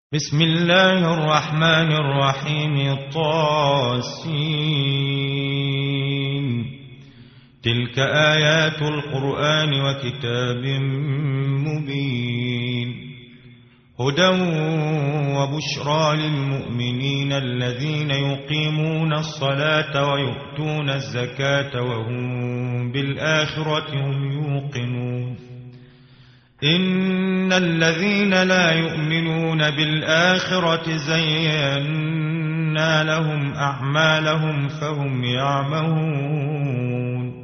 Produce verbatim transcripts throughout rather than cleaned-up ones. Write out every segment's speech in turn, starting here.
بسم الله الرحمن الرحيم. طاسين. تلك آيات القرآن وكتاب مبين، هدى وبشرى للمؤمنين الذين يقيمون الصلاة ويؤتون الزكاة وهم بالآخرة هم يوقنون. إن الذين لا يؤمنون بالآخرة زينا لهم أعمالهم فهم يعمهون.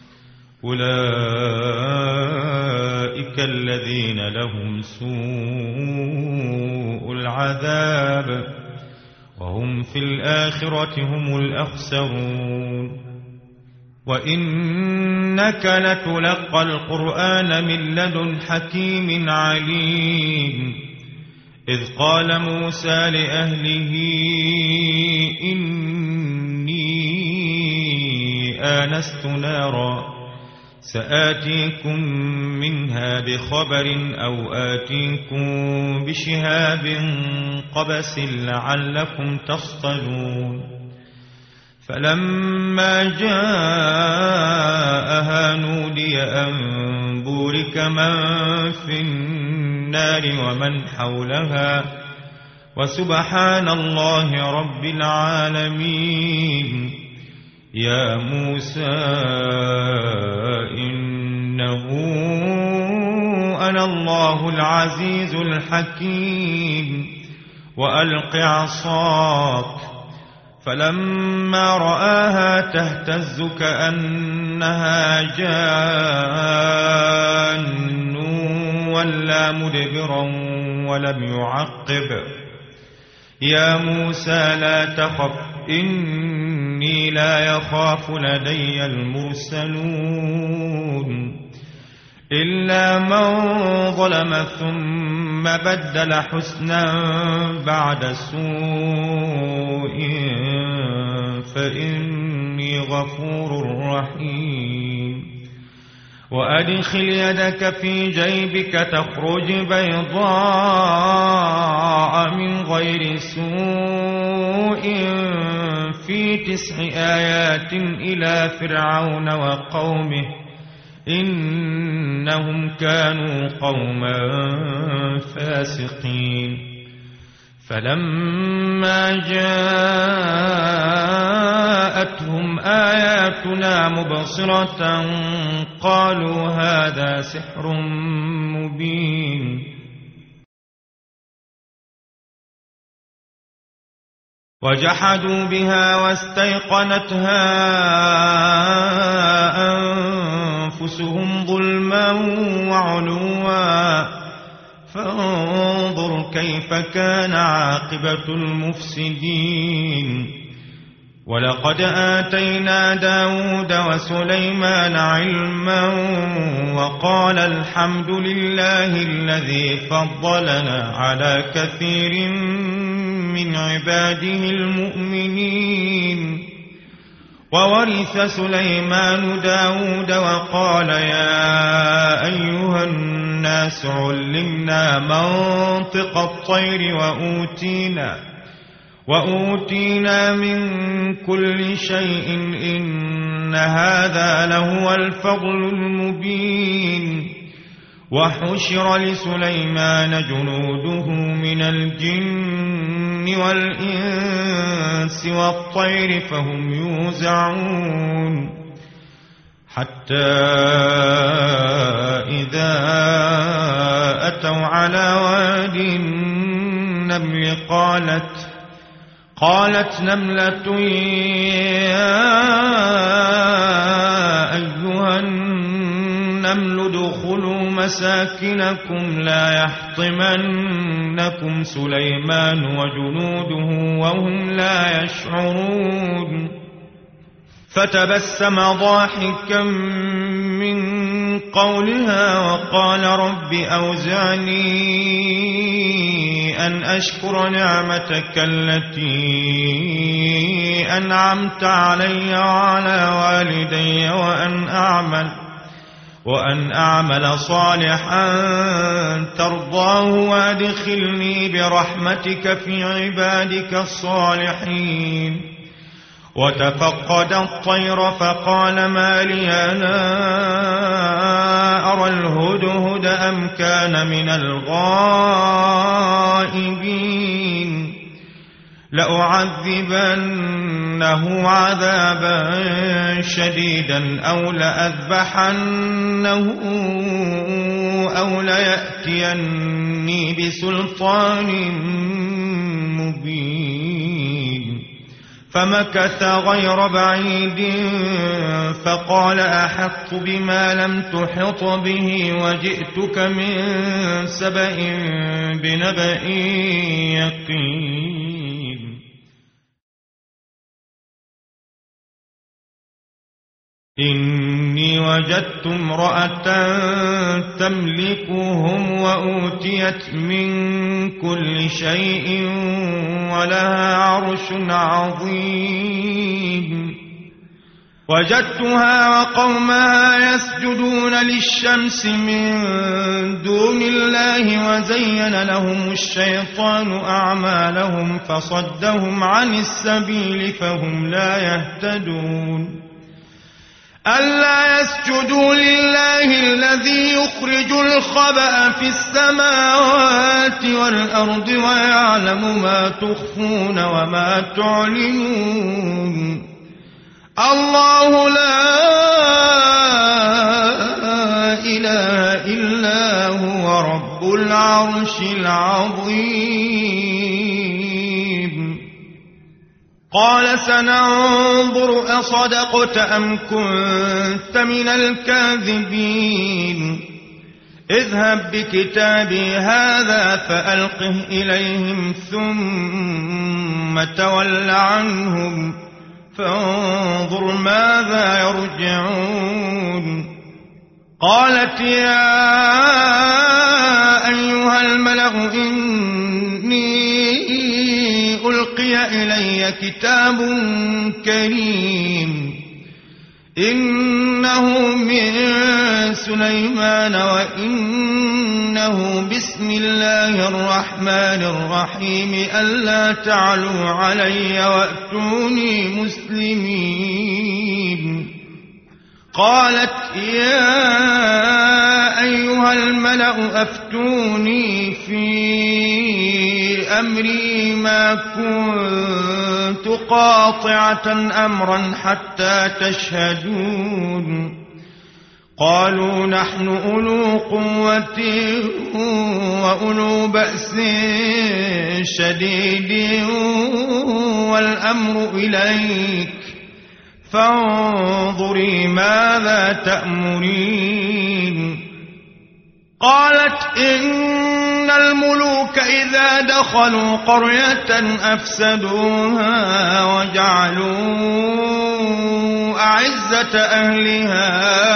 أولئك الذين لهم سوء العذاب وهم في الآخرة هم الأخسرون. وإنك لتلقى القرآن من لدن حكيم عليم. إذ قال موسى لأهله إني آنست نارا سآتيكم منها بخبر أو آتيكم بشهاب قبس لعلكم تصطلون. فلما جاءها نودي أن بورك من في النار ومن حولها وسبحان الله رب العالمين. يا موسى إنه أنا الله العزيز الحكيم وألق عصاك. فلما رآها تهتز كأنها جان ولا مدبرا ولم يعقب. يا موسى لا تخف إني لا يخاف لدي المرسلون. إلا من ظلم ثم بدل حسنا بعد سوء فإني غفور رحيم. وأدخل يدك في جيبك تخرج بيضاء من غير سوء في تسع آيات إلى فرعون وقومه إنهم كانوا قوما فاسقين. فلما جاءتهم آياتنا مبصرة قالوا هذا سحر مبين. وجحدوا بها واستيقنتها أنفسهم ظلما وعلوا فانظر كيف كان عاقبة المفسدين. ولقد آتينا داود وسليمان علما وقال الحمد لله الذي فضلنا على كثير من عباده المؤمنين. وورث سليمان داود وقال يا أيها الناس علمنا منطق الطير وأوتينا, وأوتينا من كل شيء إن هذا لهو الفضل المبين. وحشر لسليمان جنوده من الجن والإنس والطير فهم يوزعون. حتى إذا أتوا على واد النمل قالت قالت نملة يا أيها النمل ادخلوا مساكنكم لا يحطمنكم سليمان وجنوده وهم لا يشعرون. فتبسم ضاحكا من قولها وقال رب أوزعني أن أشكر نعمتك التي أنعمت علي وعلى والدي وأن أعمل وأن أعمل صالحا ترضاه وأدخلني برحمتك في عبادك الصالحين. وتفقد الطير فقال ما لي لا أرى الهدهد أم كان من الغائبين لأعذبنه عذابا شديدا أو لأذبحنه أو ليأتيني بسلطان مبين. فمكث غير بعيد فقال أحطت بما لم تحط به وجئتك من سبأ بنبأ يقين. إني وجدت امرأة تملكهم وأوتيت من كل شيء ولها عرش عظيم. وجدتها وقومها يسجدون للشمس من دون الله وزين لهم الشيطان أعمالهم فصدهم عن السبيل فهم لا يهتدون. ألا يسجدوا لله الذي يخرج الخبأ في السماوات والأرض ويعلم ما تخفون وما تعلنون. الله لا إله إلا هو رب العرش العظيم. قال سننظر أصدقت أم كنت من الكاذبين. اذهب بكتابي هذا فألقه إليهم ثم تول عنهم فانظر ماذا يرجعون. قالت يا أيها الملأ إني ألقي إلي كتاب كريم إنه من سليمان وإنه بسم الله الرحمن الرحيم ألا تعلوا علي وأتوني مسلمين. قالت يا أيها الملأ أفتوني في أمري ما كنت قاطعة أمرا حتى تشهدون. قالوا نحن أولو قوة وأولو بأس شديد والأمر إليك فانظري ماذا تأمرين. قالت إن الملوك إذا دخلوا قرية أفسدوها وجعلوا أعزة أهلها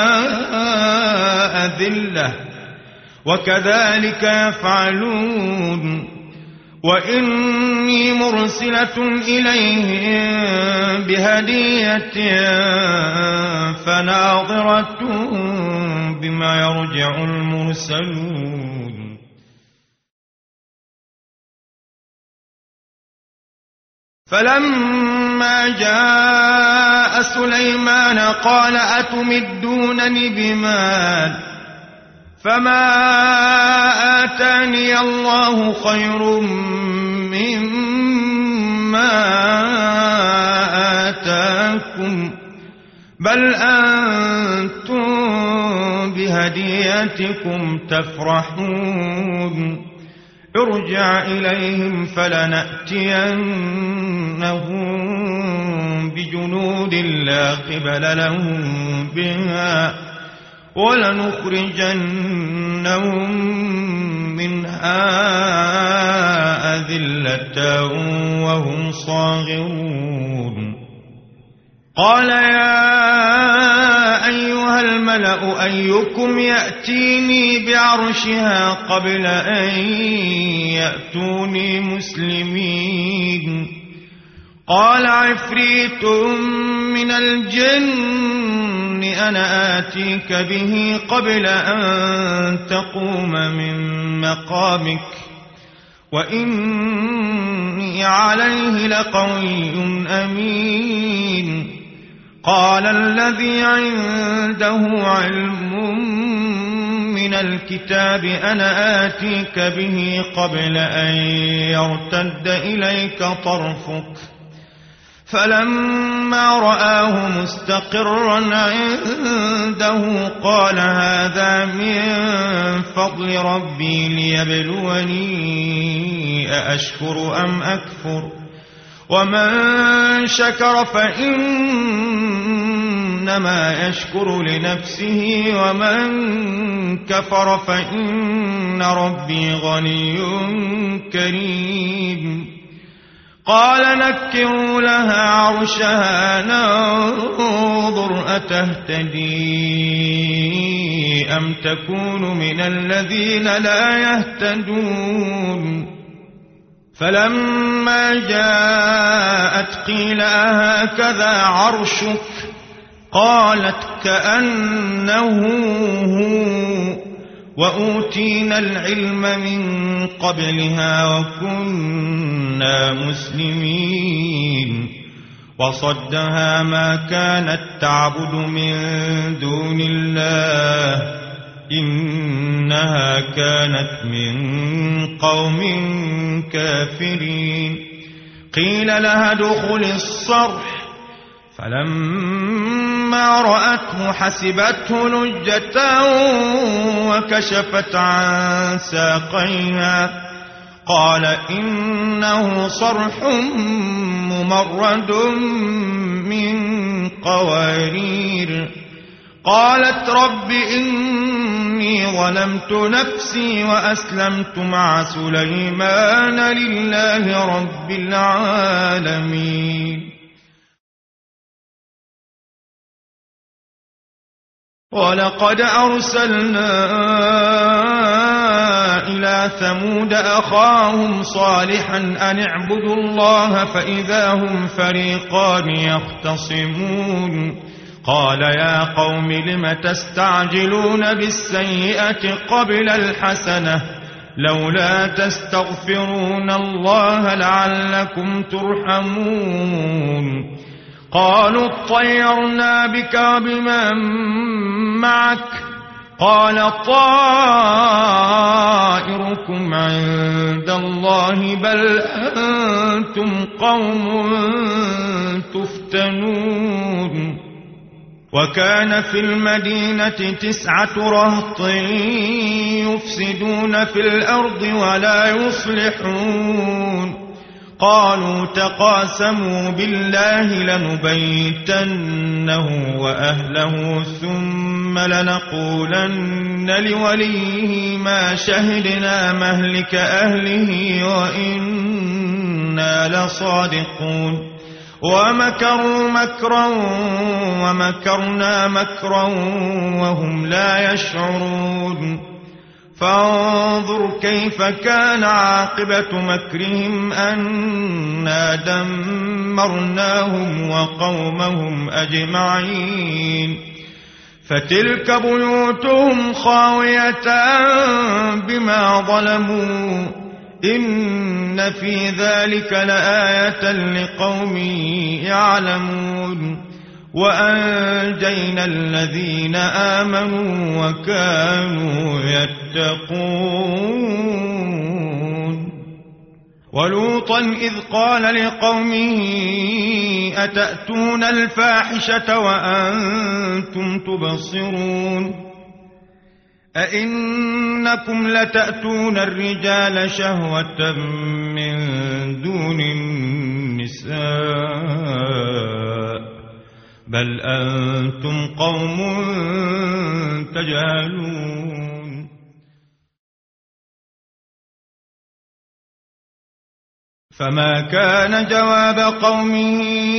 أذلة وكذلك يفعلون. وإني مرسلة إليهم بهدية فناظرة بما يرجع المرسلون. فلما جاء سليمان قال أتمدونني بمال فما آتاني الله خير مما آتاكم بل أنتم بهديتكم تفرحون. ارجع إليهم فلنأتينهم بجنود لا قبل لهم بها ولنخرجنهم منها أذلة وهم صاغرون. قال يا أيها الملأ أيكم يأتيني بعرشها قبل أن يأتوني مسلمين. قال عفريت من الجن أنا آتيك به قبل أن تقوم من مقامك وإني عليه لقوي أمين. قال الذي عنده علم من الكتاب أنا آتيك به قبل أن يرتد إليك طرفك فلما رآه مستقرا عنده قال هذا من فضل ربي ليبلوني أأشكر أم أكفر ومن شكر فإنما يشكر لنفسه ومن كفر فإن ربي غني كريم. قال نكروا لها عرشها ننظر أتهتدي أم تكون من الذين لا يهتدون. فلما جاءت قيل أهكذا عرشك قالت كأنه هو وأوتينا العلم من قبلها وكنا مسلمين. وصدها ما كانت تعبد من دون الله إنها كانت من قوم كافرين. قيل لها ادخل الصرح فلما رأته حسبته لجة وكشفت عن ساقيها قال إنه صرح ممرد من قوارير. قالت رب إني ظلمت نفسي وأسلمت مع سليمان لله رب العالمين. ولقد أرسلنا إلى ثمود أخاهم صالحا أن اعبدوا الله فإذا هم فريقان يختصمون. قال يا قوم لم تستعجلون بالسيئة قبل الحسنة لولا تستغفرون الله لعلكم ترحمون. قالوا اطيرنا بك وبمن معك قال طائركم عند الله بل أنتم قوم تفتنون. وكان في المدينة تسعة رهط يفسدون في الأرض ولا يصلحون. قالوا تقاسموا بالله لنبيتنه وأهله ثم لنقولن لوليه ما شهدنا مهلك أهله وإنا لصادقون. ومكروا مكرا ومكرنا مكرا وهم لا يشعرون. فانظر كيف كان عاقبة مكرهم أنا دمرناهم وقومهم أجمعين. فتلك بيوتهم خاوية بما ظلموا إن في ذلك لآية لقوم يعلمون. وأنجينا الذين آمنوا وكانوا يتقون. ولوطا إذ قال لقومه أتأتون الفاحشة وأنتم تبصرون أئنكم لتأتون الرجال شهوة من دون النساء بل أنتم قوم تجهلون. فما كان جواب قومه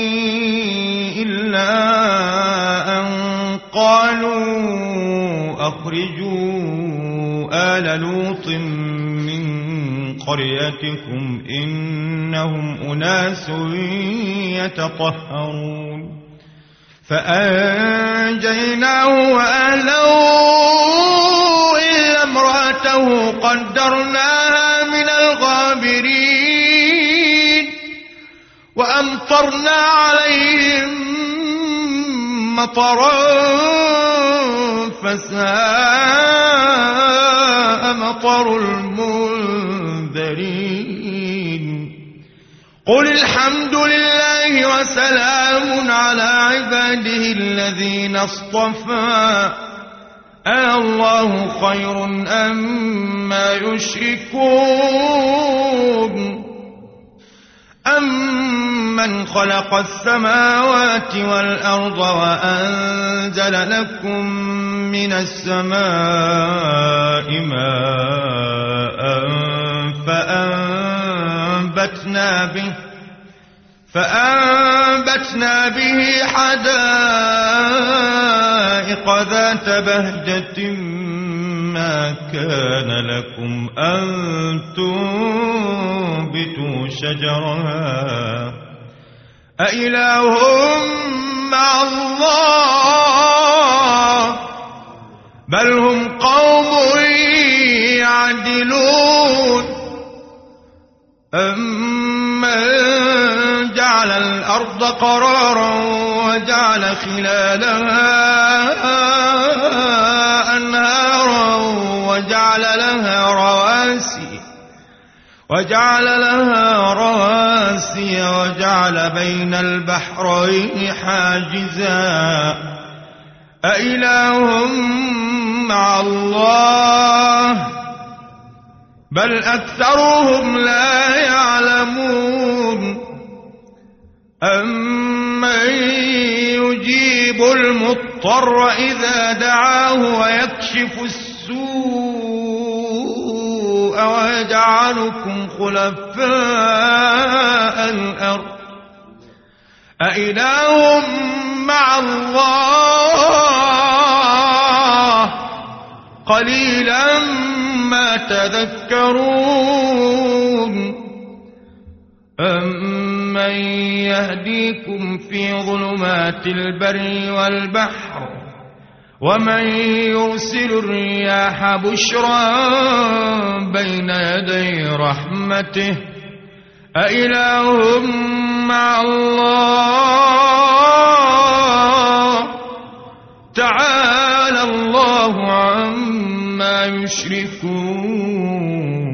إلا أن قالوا أخرجوا آل لوط من قريتكم إنهم أناس يتطهرون. فأنجيناه وأهله إلا امرأته قدرناها من الغابرين وأمطرنا عليهم مطرا فساء مطر المنذرين قل الحمد لله وسلام على عباده الذين اصطفى الله خير أما يشركون أمن خلق السماوات والأرض وأنزل لكم من السماء ماء فأنبتنا به فأنبتنا به حدائق ذات بهجة ما كان لكم أن تنبتوا شجرها أإله مع الله بل هم قوم يعدلون أمن جعل الأرض قرارا وجعل خلالها أنهارا وجعل لها رواسي وجعل لها رواسي وجعل بين البحرين حاجزا أإله مع الله بل أكثرهم لا يعلمون أمن يجيب المضطر إذا دعاه ويكشف السوء ويجعلكم خلفاء الأرض أإله مع الله قليلا ما تذكرون أمن يهديكم في ظلمات البر والبحر ومن يرسل الرياح بشرا بين يدي رحمته أإله مع الله تعالى الله عما يشركون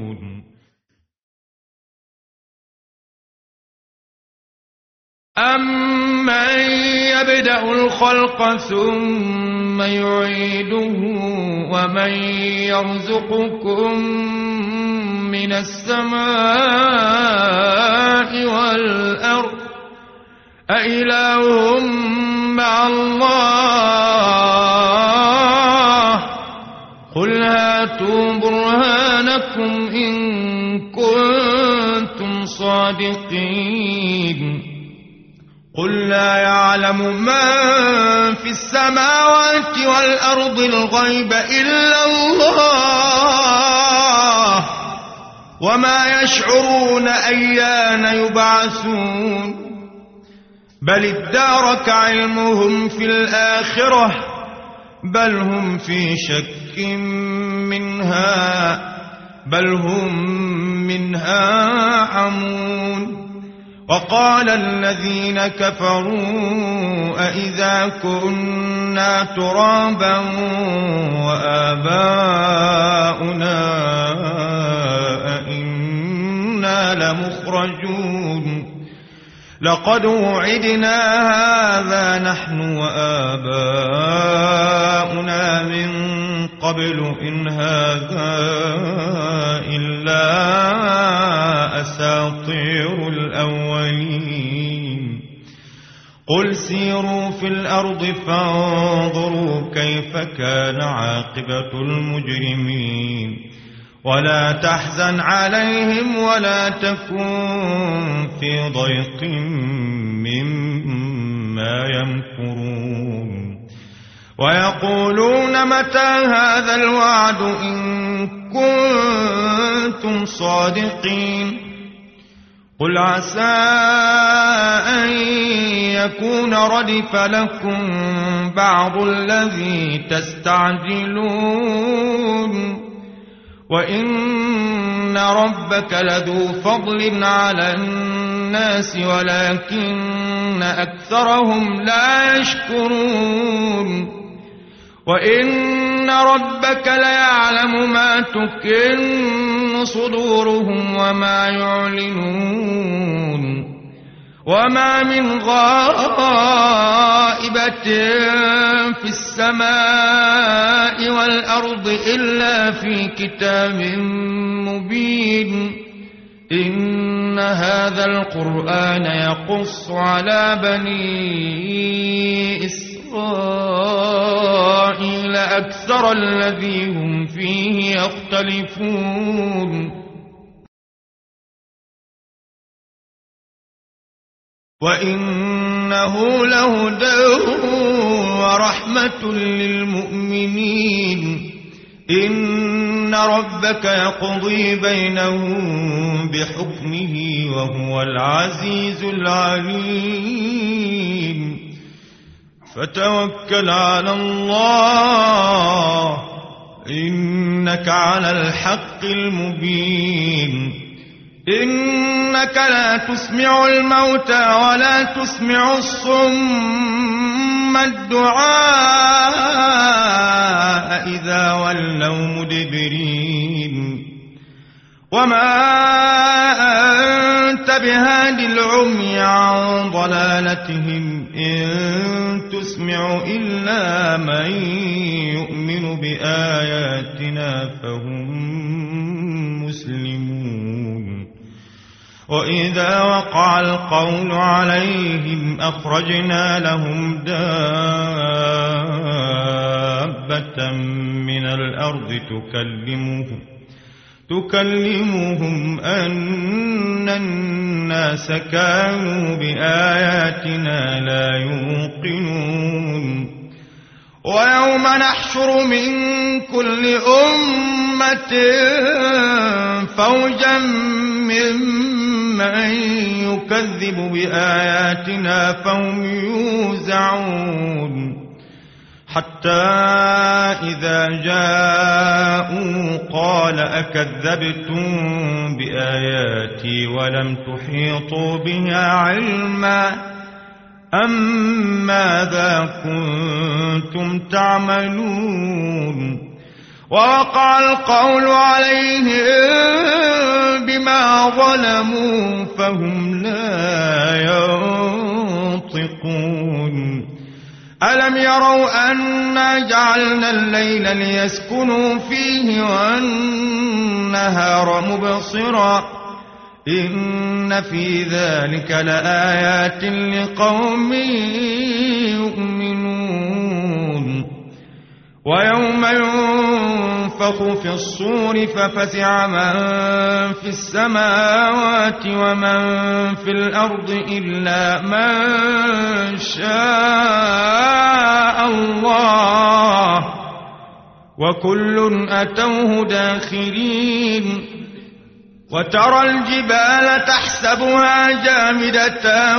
أمن يبدأ الخلق ثم يعيده ومن يرزقكم من السماء والأرض أإله مع الله قل هاتوا برهانكم إن كنتم صادقين قل لا يعلم من في السماوات والأرض الغيب إلا الله وما يشعرون أيان يبعثون بل ادارك علمهم في الآخرة بل هم في شك منها بل هم منها عمون وقال الذين كفروا أإذا كنا ترابا وآباؤنا أئنا لمخرجون لقد وعدنا هذا نحن وآباؤنا من قبل إن هذا إلا أساطير الأولين قل سيروا في الأرض فانظروا كيف كان عاقبة المجرمين ولا تحزن عليهم ولا تكن في ضيق مما يمكرون ويقولون متى هذا الوعد إن كنتم صادقين قل عسى أن يكون ردف لكم بعض الذي تستعجلون وإن ربك لذو فضل على الناس ولكن أكثرهم لا يشكرون وإن ربك ليعلم ما تكن صدورهم وما يعلنون وما من غائبة في السماء والأرض إلا في كتاب مبين إن هذا القرآن يقص على بني إسرائيل أكثر الذي هم فيه يختلفون وإنه لهدى ورحمة للمؤمنين إن ربك يقضي بينهم بحكمه وهو العزيز العليم فتوكل على الله إنك على الحق المبين إنك لا تسمع الموتى ولا تسمع الصم الدعاء إذا ولوا مدبرين وما أنت بهاد العمي عن ضلالتهم إن تسمع إلا من يؤمن بآياتنا فهم مسلمون وإذا وقع القول عليهم أخرجنا لهم دابة من الأرض تكلمهم تكلمهم أن الناس كانوا بآياتنا لا يوقنون ويوم نحشر من كل أمة فوجا ممن يكذب بآياتنا فهم يوزعون حتى إذا جاءوا قال أكذبتم بآياتي ولم تحيطوا بها علما أم ماذا كنتم تعملون ووقع القول عليهم بما ظلموا فهم لا ينطقون ألم يروا أنا جعلنا الليل ليسكنوا فيه والنهار مبصرا إن في ذلك لآيات لقوم يؤمنون ويوم ينفخ في الصور ففزع من في السماوات ومن في الأرض إلا من شاء الله وكل أتوه داخرين وترى الجبال تحسبها جامدة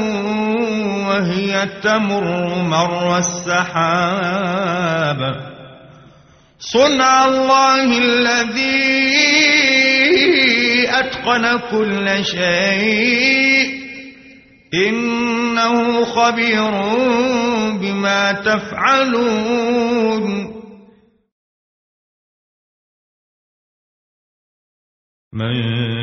وهي تمر مر السحاب صنع الله الذي أتقن كل شيء إنه خبير بما تفعلون من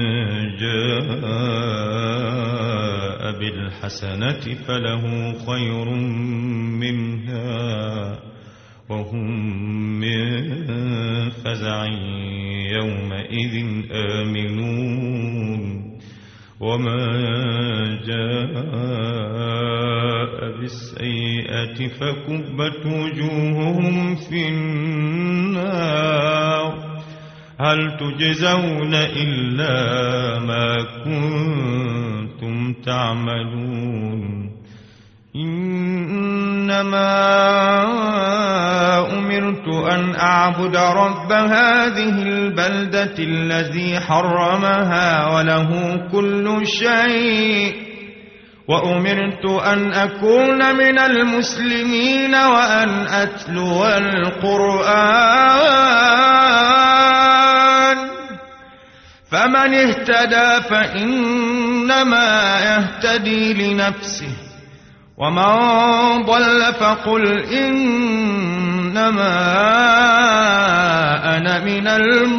جاء بالحسنة فله خير منها وهم من فزع يومئذ آمنون ومن جاء بالسيئة فكبت وجوههم في النار هل تجزون إلا ما كنتم تعملون إنما وأمرت أن أعبد رب هذه البلدة الذي حرمها وله كل شيء وأمرت أن أكون من المسلمين وأن أتلو القرآن فمن اهتدى فإنما يهتدي لنفسه ومن ضل فقل إنما أنا من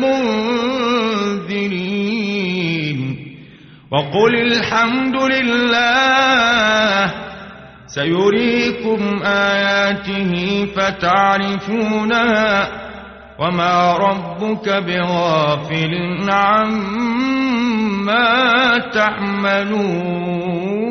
المنذرين وقل الحمد لله سيريكم آياته فتعرفونها وما ربك بغافل عما تعملون